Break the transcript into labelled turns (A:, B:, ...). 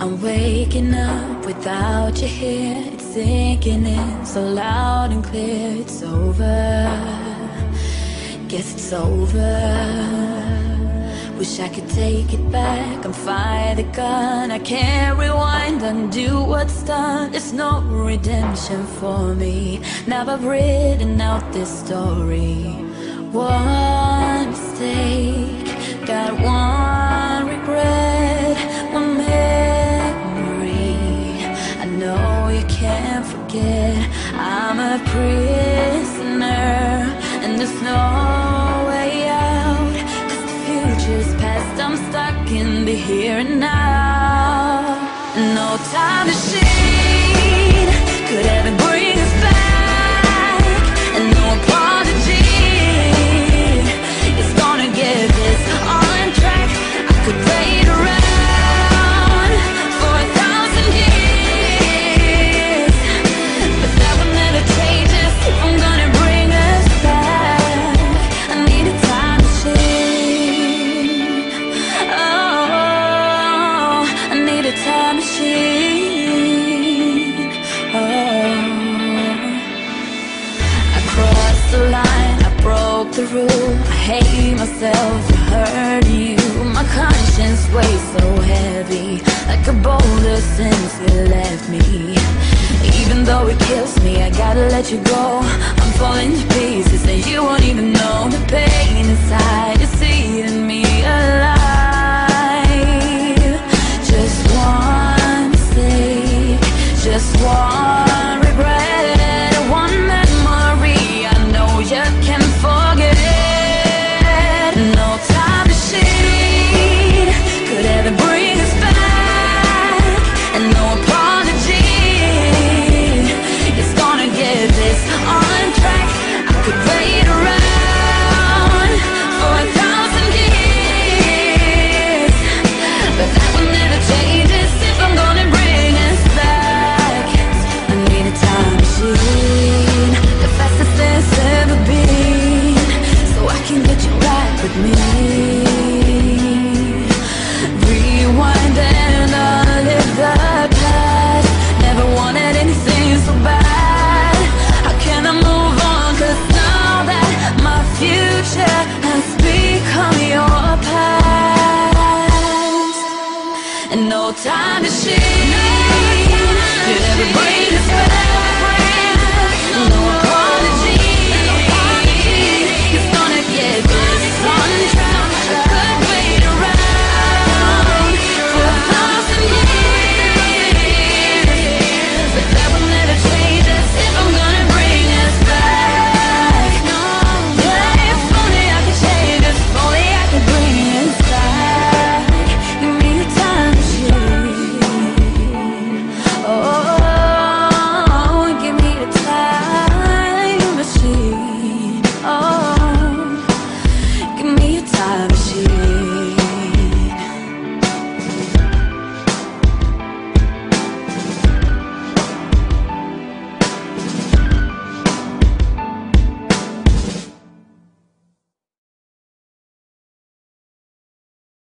A: I'm waking up without you here. It's sinking in so loud and clear. It's over, guess it's over. Wish I could take it back and fire the gun. I can't rewind, undo what's done. There's no redemption for me. Now I've written out this story. One mistake, got one regret, one memory I know you can't forget. I'm a prisoner and there's no way out, 'cause the future's past. I'm stuck in the here and now. No time machine could ever bring us back, and no apology is gonna get this on track. I could wait around for 1,000 years, but that will never change us if I'm gonna bring us back. I need a time machine. Oh, I need a time machine. Oh, I crossed the line, I broke the rule. I hate myself for hurting you. My conscience weighs so heavy, like a boulder since you left me. Even though it kills me, I gotta let you go. I'm falling to pieces and you won't even know the pain inside. You see it in